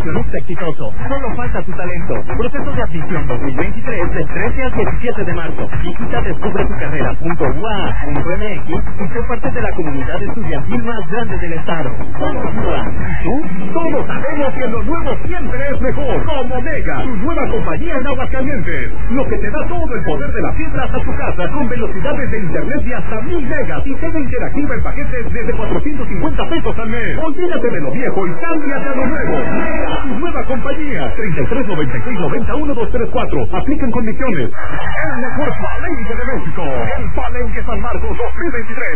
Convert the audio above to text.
profesionista exitoso. Solo falta tu talento. Proceso de admisión 2023 del 13 al 17 de marzo. Visita descubretucarrera.ua.mx y sé parte de la comunidad estudiantil más grande del estado. Somos UA. ¿Y tú? Todos sabemos que lo nuevo siempre es mejor. Como Mega, tu nueva compañía en Aguascalientes. Lo que te da todo el poder de la fibra hasta tu casa con velocidades de internet de hasta 1000 megas y TV interactiva en paquetes desde 450 pesos al mes. Olvídate de lo viejo y cámbiate a lo nuevo. Mega, tu nueva compañía. 3396-91234. Aplican condiciones. El mejor palenque de México. El Palenque San Marcos 2023.